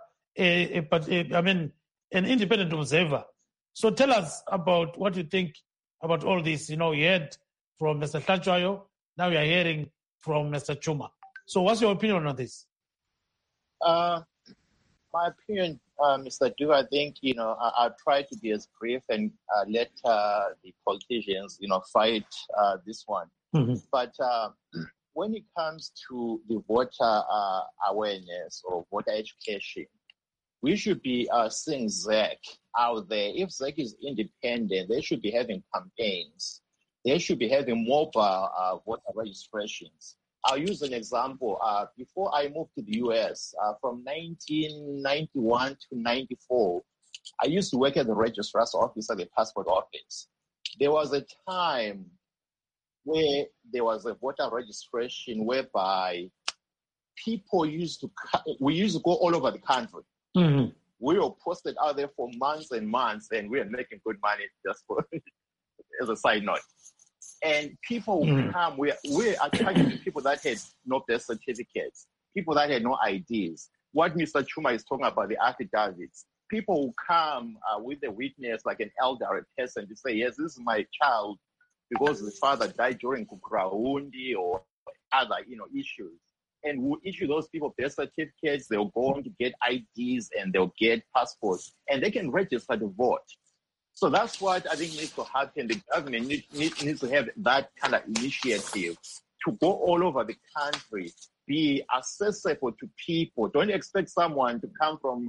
an independent observer. So tell us about what you think about all this. You heard from Mr. Hlatshwayo, now you are hearing from Mr. Chuma. So what's your opinion on this? My opinion, Mr. Du, I think, I'll try to be as brief and let the politicians, fight this one. Mm-hmm. But when it comes to the voter awareness or voter education, we should be seeing ZEC out there. If ZEC is independent, they should be having campaigns. They should be having mobile voter registrations. I'll use an example. Before I moved to the U.S., from 1991 to 94, I used to work at the registrar's office at the passport office. There was a time where there was a voter registration whereby we used to go all over the country. Mm-hmm. We were posted out there for months and months, and we were making good money just for as a side note. And people would come. We're attracting people that had no birth certificates, people that had no IDs. What Mr. Chuma is talking about, the affidavits. People will come with a witness, like an elderly person, to say, yes, this is my child because the father died during Kukraundi or other, issues. And we'll issue those people birth certificates. They'll go on to get IDs and they'll get passports, and they can register to vote. So that's what I think needs to happen. The government needs to have that kind of initiative to go all over the country, be accessible to people. Don't expect someone to come from,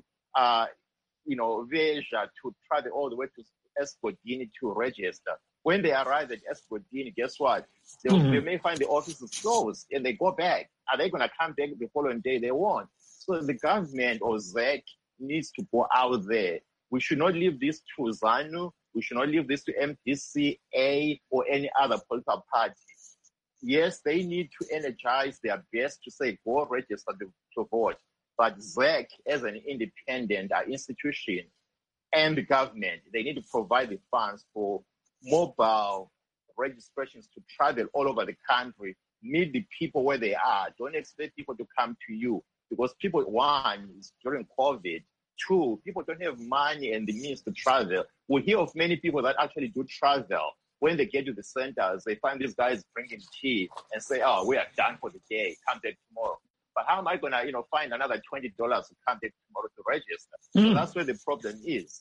Veja to travel all the way to Eskodini to register. When they arrive at Eskodini, guess what? They may find the offices closed and they go back. Are they going to come back the following day? They won't. So the government or ZEC needs to go out there. We should not leave this to ZANU. We should not leave this to MDCA or any other political party. Yes, they need to energize their best to say, go register to vote. But ZEC, as an independent institution, and the government, they need to provide the funds for mobile registrations to travel all over the country, meet the people where they are. Don't expect people to come to you because people, one, is during COVID. Two, people don't have money and the means to travel. We hear of many people that actually do travel. When they get to the centers, they find these guys drinking tea and say, oh, we are done for the day. Come back tomorrow. But how am I going to, find another $20 to come back tomorrow to register? So that's where the problem is.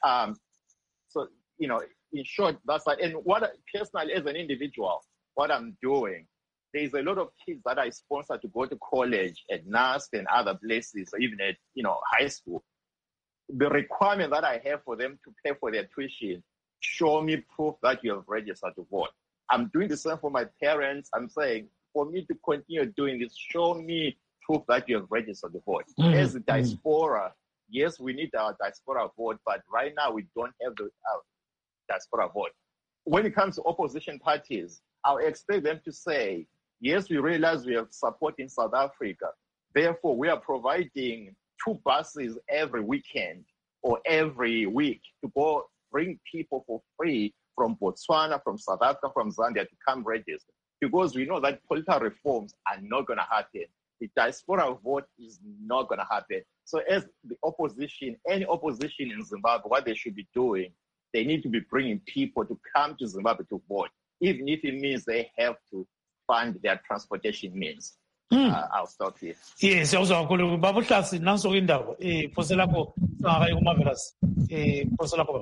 In short, that's like, and what personally as an individual, what I'm doing, there's a lot of kids that I sponsor to go to college at NAST and other places, or even at, high school. The requirement that I have for them to pay for their tuition, show me proof that you have registered to vote. I'm doing the same for my parents. I'm saying, for me to continue doing this, show me proof that you have registered to vote. As a diaspora, yes, we need our diaspora vote, but right now we don't have the diaspora vote. When it comes to opposition parties, I'll expect them to say, yes, we realize we have support in South Africa. Therefore, we are providing 2 buses every weekend or every week to go bring people for free from Botswana, from South Africa, from Zambia to come register. Because we know that political reforms are not going to happen. The diaspora vote is not going to happen. So as the opposition, any opposition in Zimbabwe, what they should be doing, they need to be bringing people to come to Zimbabwe to vote, even if it means they have to fund their transportation means. I'll stop here. Yes, kakhulu baba uhlasi nanso indaba phose lapho singakayi kumavelas phose lapho.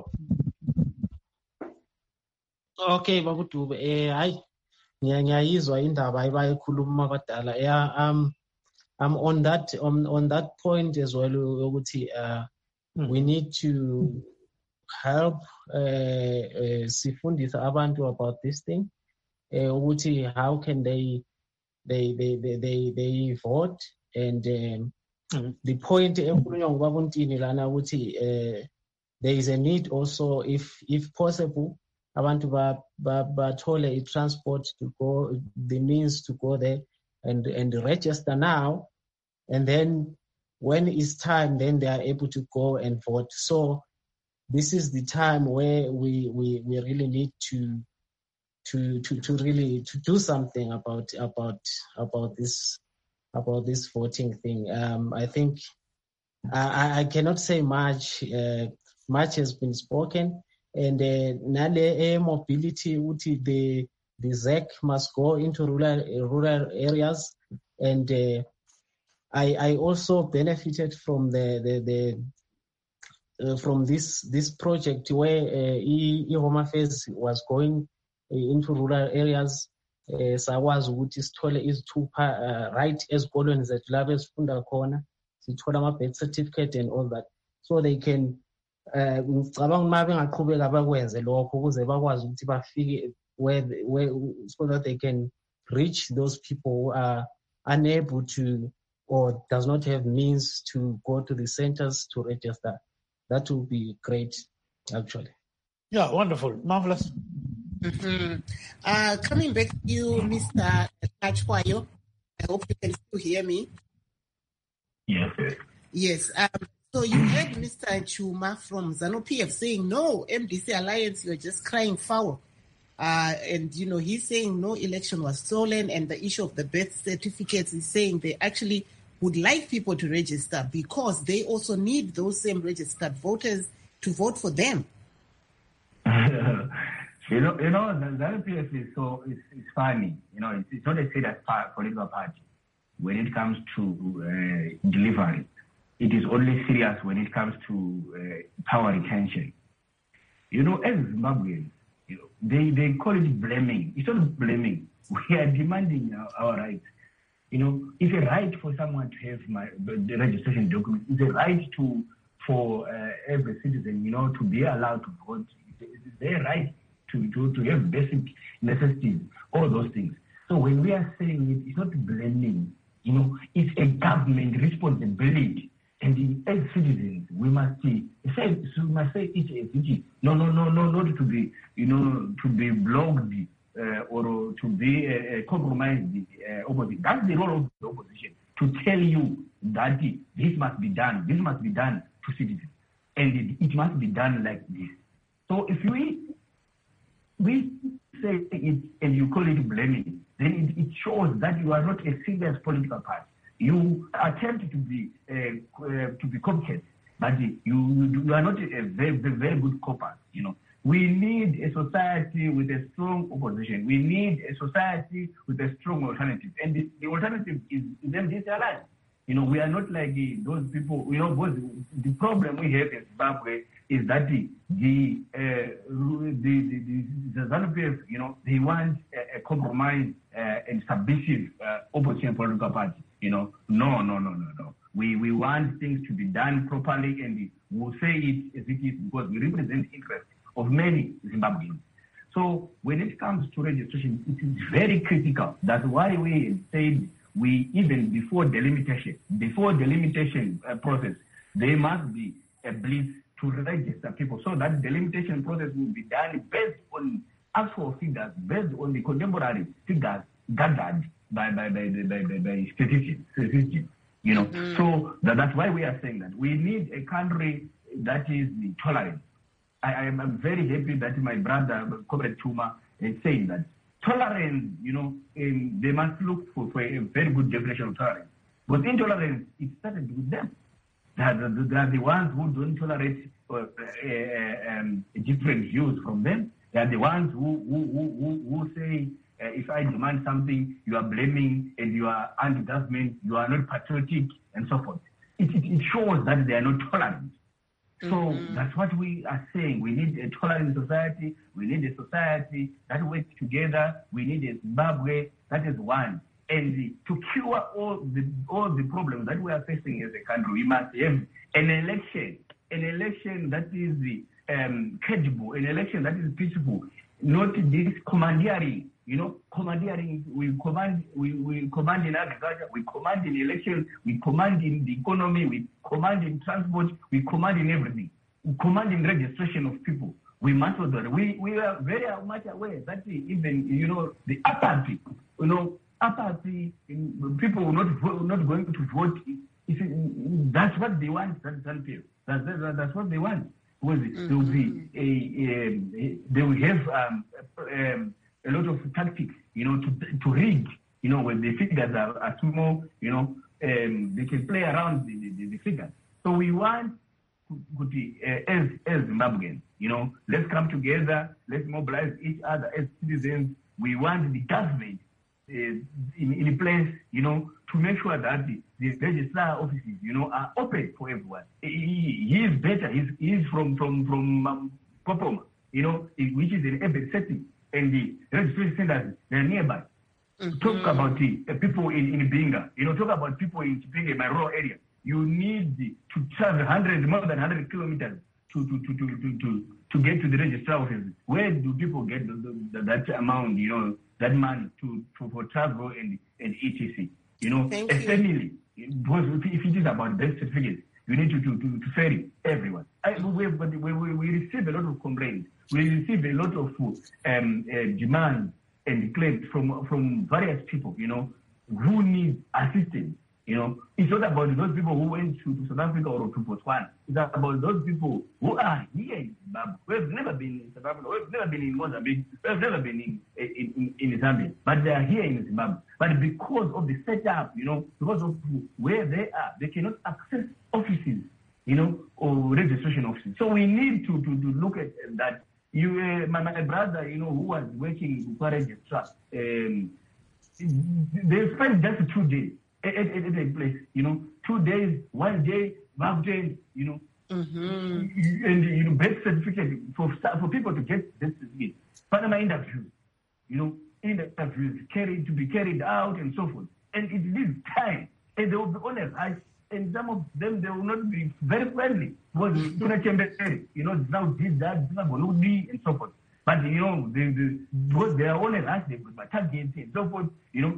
Okay baba Dube hayi ngiyayizwa indaba ayibayikhuluma abadala. I'm on that point as well ukuthi we need to help sifundisa abantu about this thing ukuthi how can they vote and the point enkulunywa ngubaba uNtini lana ukuthi there is a need also if possible abantu bathole i-transport to go, the means to go there and register now, and then when it's time then they are able to go and vote. So this is the time where we really need to really do something about this voting thing. I think I cannot say much. Much has been spoken, and nale mobility uti the ZEC must go into rural areas, and I also benefited from from this project where Home Affairs was going into rural areas. Sakwazi ukuthi sithole izithupha right ezikolweni zethu lapho esifunda khona, sithola ama birth certificate and all that. so they can ngicabanga uma bengaqhubeka bakwenze lokho ukuze bakwazi ukuthi bafike where so that they can reach those people who are unable to or does not have means to go to the centers to register. That would be great, actually. Yeah, wonderful. Marvelous. Mm-hmm. Coming back to you, Mr. Kachwayo, I hope you can still hear me. Yes. Yes. So you heard Mr. Chuma from ZANU-PF saying, no, MDC Alliance, you're just crying foul. And, he's saying no election was stolen, and the issue of the birth certificates is saying they actually would like people to register because they also need those same registered voters to vote for them. The ZANU-PF it's funny. It's not a serious political party when it comes to delivery. It is only serious when it comes to power retention. As Zimbabweans, they call it blaming. It's not blaming. We are demanding our rights. It's a right for someone to have the registration document. It's a right for every citizen, to be allowed to vote. It's their right to have basic necessities, all those things. So when we are saying it's not blaming, it's a government responsibility. And as citizens, we must say each as no, not to be, to be blocked or to be compromised opposite. That's the role of the opposition, to tell you that this must be done to citizens, and it must be done like this. So if we say it and you call it blaming, then it shows that you are not a serious political party. You attempt to be competent, but you are not a very, very good copper. We need a society with a strong opposition. We need a society with a strong alternative, and the alternative is MDC Alliance. We are not like those people. The problem we have in Zimbabwe is that the ZANU-PF, they want a compromise and submissive opposition political party. No. We want things to be done properly, and we'll say it as it is because we represent the interests of many Zimbabweans. So when it comes to registration, it is very critical. That's why we said even before delimitation process, there must be a blitz to register people so that the delimitation process will be done based on actual figures, based on the contemporary figures gathered by statistics. Mm-hmm. So that's why we are saying that we need a country that is tolerant. I am very happy that my brother, Comrade Chuma, is saying that tolerance, they must look for a very good definition of tolerance. But intolerance, it started with them. They are the ones who don't tolerate different views from them. They are the ones who say, if I demand something, you are blaming and you are anti-government, you are not patriotic, and so forth. It shows that they are not tolerant. So that's what we are saying. We need a tolerant society. We need a society that works together. We need a Zimbabwe that is one. And to cure all the problems that we are facing as a country, we must have an election that is credible, an election that is peaceful, not this commandeering. Commandeering, we command in agriculture, we command in election, we command in the economy, we command in transport, we command in everything. We command in registration of people. We must do that. We are very much aware that even, the apathy, apathy, people not going to vote, that's what they want, that's what they want. There will be they will have a lot of tactics, to rig, when the figures are small, they can play around the figures. So we want as Zimbabweans, let's come together, let's mobilize each other as citizens. We want the government in place, to make sure that the registrar offices, are open for everyone. He is better. He is from Popoma, which is an urban setting. And the registration centers, they're nearby. Talk about the people in Binga, talk about people in Binga, my rural area. you need to travel more than 100 kilometers to get to the registrar office. Where do people get that amount, that money for travel and etc. A family, because if it is about birth certificates, you need to ferry everyone. We receive a lot of complaints. We receive a lot of demands and claims from various people, who need assistance. It's not about those people who went to South Africa or to Botswana. It's about those people who are here in Zimbabwe. We've never been in South Africa. We've never been in Mozambique. We've never been in Zambia. But they are here in Zimbabwe. But because of the setup, because of where they are, they cannot access offices, or registration offices. So we need to look at that. My brother, who was working with registrar, they spent just 2 days. At a place, 2 days, 1 day, birthday, and birth certificate for people to get birth certificate. Panama interviews, interviews to be carried out and so forth. And it needs time, and they will be on a rush, and some of them, they will not be very friendly because now did that, and so forth. But because they are on a rush, they got targets and so forth,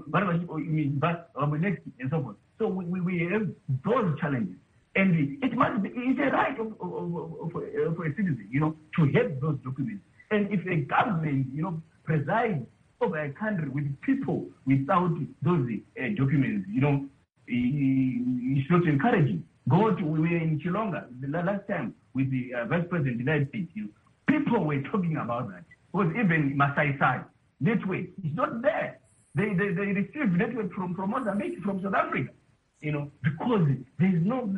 and so forth. So we have those challenges. And it's a right for a citizen, to have those documents. And if a government, presides over a country with people without those documents, it's not encouraging. We were in Chilonga the last time with the Vice President of the United States, people were talking about that. Because even Masai Sai network is not there. They receive network from Mozambique, from South Africa, because there is no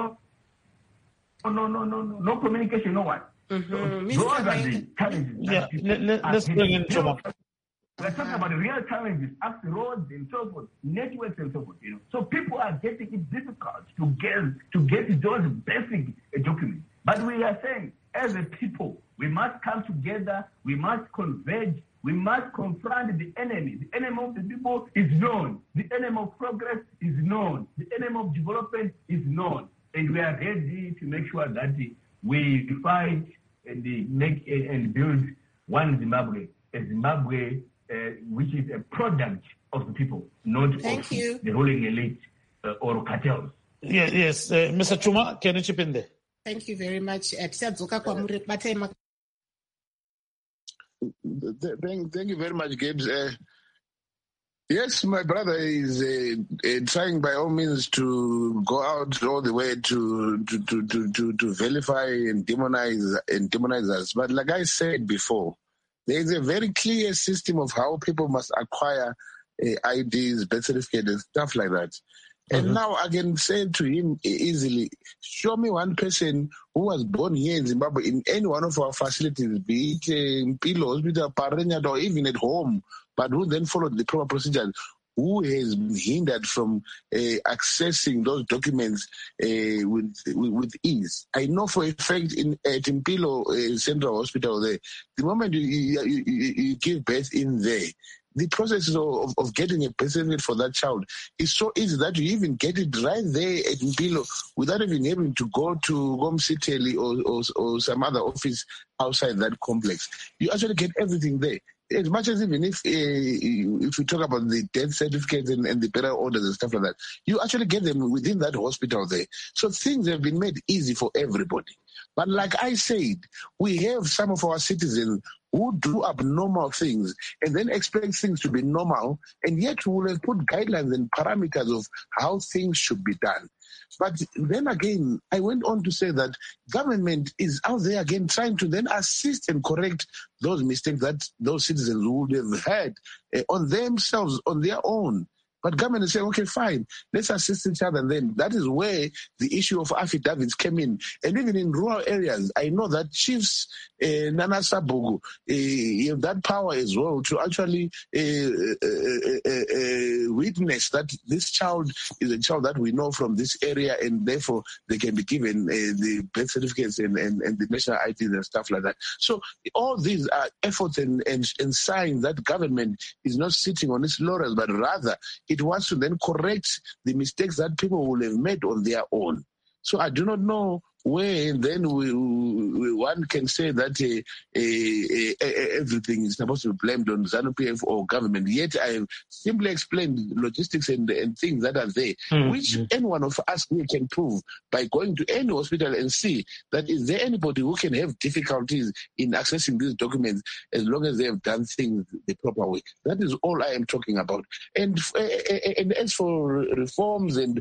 communication, no one. Mm-hmm. Those are the challenges. Yeah, let's bring in Chuma. We're talking about the real challenges, after roads and so forth, networks and so forth. So people are getting it difficult to get those basic documents. But we are saying, as a people, we must come together, we must converge, we must confront the enemy. The enemy of the people is known. The enemy of progress is known. The enemy of development is known. And we are ready to make sure that we fight and make and build one Zimbabwe, a Zimbabwe which is a product of the people, not of the ruling elite or cartels. Yes. Mr. Chuma, can you chip in there? Thank you very much. Thank you very much, Gibbs. Yes, my brother is trying by all means to go out all the way to vilify and demonize us. But like I said before, there is a very clear system of how people must acquire IDs, birth certificates, and stuff like that. And now I can say to him easily, show me one person who was born here in Zimbabwe in any one of our facilities, be it in Mpilo Hospital, Parenyat, or even at home, but who then followed the proper procedures, who has been hindered from accessing those documents with ease. I know for a fact at Mpilo Central Hospital there, the moment you give birth in there, the process of getting a birth certificate for that child is so easy that you even get it right there at Mpilo without even having to go to Gomsiteli or some other office outside that complex. You actually get everything there. As much as even if we talk about the death certificates and the burial orders and stuff like that, you actually get them within that hospital there. So things have been made easy for everybody. But like I said, we have some of our citizens who do abnormal things and then expect things to be normal, and yet we will have put guidelines and parameters of how things should be done. But then again, I went on to say that government is out there again trying to then assist and correct those mistakes that those citizens would have had on themselves, on their own. But government is saying, okay, fine, let's assist each other. And then that is where the issue of affidavits came in. And even in rural areas, I know that chiefs, Nana Sabugu, have that power as well to actually witness that this child is a child that we know from this area, and therefore they can be given the birth certificates and the national IDs and stuff like that. So all these are efforts and signs that government is not sitting on its laurels, but rather it wants to then correct the mistakes that people will have made on their own. So I do not know where then one can say that everything is supposed to be blamed on ZANU-PF or government. Yet I have simply explained logistics and things that are there, which any one of us here can prove by going to any hospital and see that is there anybody who can have difficulties in accessing these documents as long as they have done things the proper way. That is all I am talking about. And as for reforms and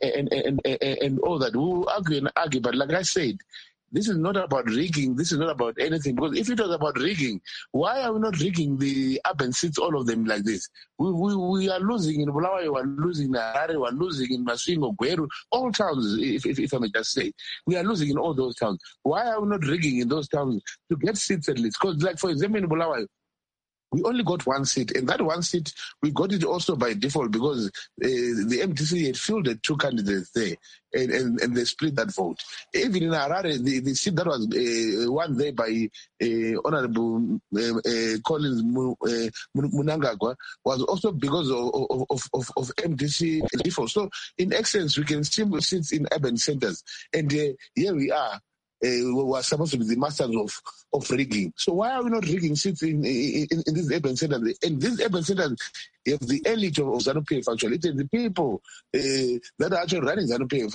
all that, we will argue, but like I said, this is not about rigging. This is not about anything. Because if it was about rigging, why are we not rigging the urban seats, all of them like this? We are losing in Bulawayo, we are losing in Harare, we are losing in Masvingo, Gweru, all towns, if I may just say. We are losing in all those towns. Why are we not rigging in those towns to get seats at least? Because, like, for example, in Bulawayo, we only got one seat, and that one seat, we got it also by default because the MDC had fielded 2 candidates there, and they split that vote. Even in Harare, the seat that was won there by Honorable Collins Munangagwa was also because of MDC default. So, in essence, we can see seats in urban centers, and here we are. We were supposed to be the masters of rigging. So why are we not rigging seats in these urban centers? And these urban centers have the elite of ZANU-PF actually. It is the people that are actually running ZANU-PF,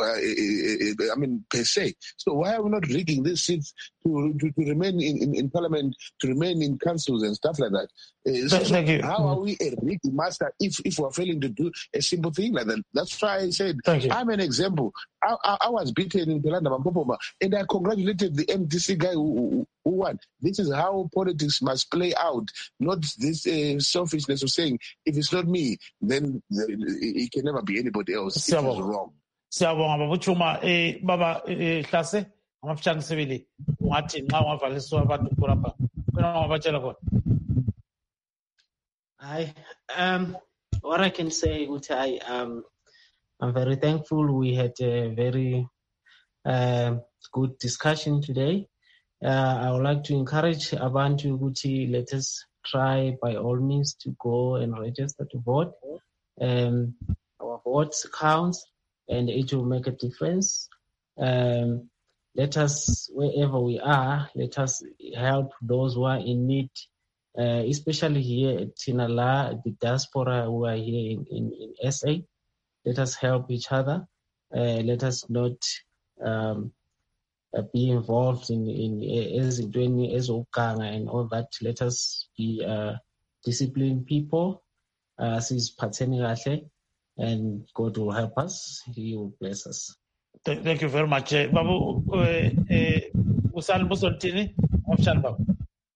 per se. So why are we not rigging these seats to remain in parliament, to remain in councils and stuff like that? Thank you. How are we a rigging master if we're failing to do a simple thing like that? That's why I said, I'm an example. I was beaten in Pelanda Mampopoma, and I congratulated the MDC guy who won. This is how politics must play out, not this selfishness of saying, if it's not me, then it can never be anybody else. It is wrong. Siyabonga Baba Chuma. Baba Hlase amafishane sibili ungathi nxa ungavaliswa abantu kulapha wena ungabatshela khona. What I can say, Utai, I'm very thankful. We had a very good discussion today. I would like to encourage Abantu Guti, let us try by all means to go and register to vote. Our votes counts and it will make a difference. Let us, wherever we are, let us help those who are in need, especially here at Tinala, the diaspora who are here in SA. Let us help each other. Let us not be involved in Ukanga and all that. Let us be disciplined people. And God will help us. He will bless us. Thank you very much. Babu, Usan Busontini, Babu.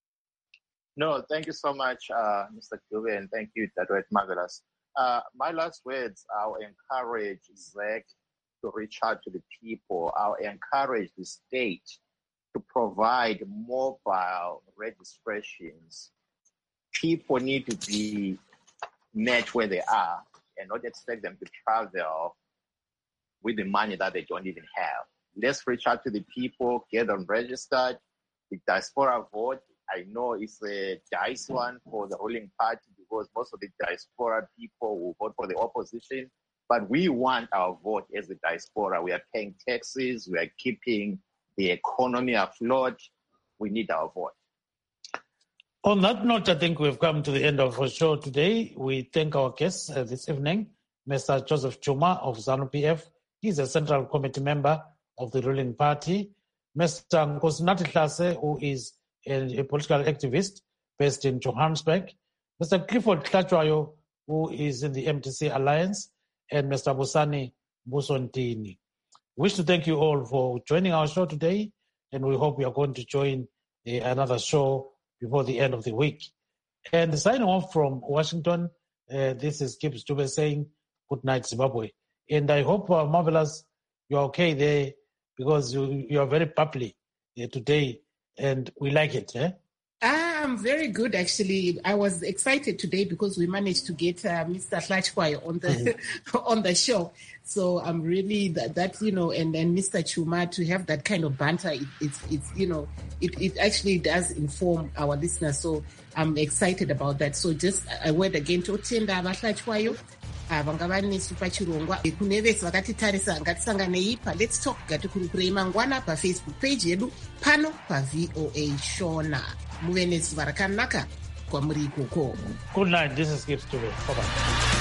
No, thank you so much, Mr. Dube, and thank you, Dadwet Marvelous. My last words, I'll encourage Zach to reach out to the people. I'll encourage the state to provide mobile registrations. People need to be met where they are and not expect them to travel with the money that they don't even have. Let's reach out to the people, get them registered. The diaspora vote, I know it's a dicey one for the ruling party because most of the diaspora people will vote for the opposition. But we want our vote as the diaspora. We are paying taxes. We are keeping the economy afloat. We need our vote. On that note, I think we've come to the end of our show today. We thank our guests this evening, Mr. Joseph Chuma of ZANU-PF. He's a Central Committee member of the ruling party. Mr. Nkosinathi Hlase, who is a political activist based in Johannesburg. Mr. Clifford Hlachwayo, who is in the MDC Alliance, and Mr. Busani Busontini. Wish to thank you all for joining our show today, and we hope you are going to join another show before the end of the week. And signing off from Washington, this is Gibbs Dube saying good night, Zimbabwe. And I hope, Marvelous, you're okay there because you are very bubbly today, and we like it. I'm very good, actually. I was excited today because we managed to get Mr. Hlachwayo on the on the show. So I'm really and Mr. Chuma, to have that kind of banter, it actually does inform our listeners. So I'm excited about that. So just a word again to Otienda Hlachwayo. vangava nesu pachirongwa. Kune vese vakatitarisa ngatisanganei paLet's Talk Ngatikurukirei mangwana paFacebook page yedu pano paVOA Shona. Muve nezuva rakanaka kwamuri ikoko. Good night. This is Gift Today. Bye-bye.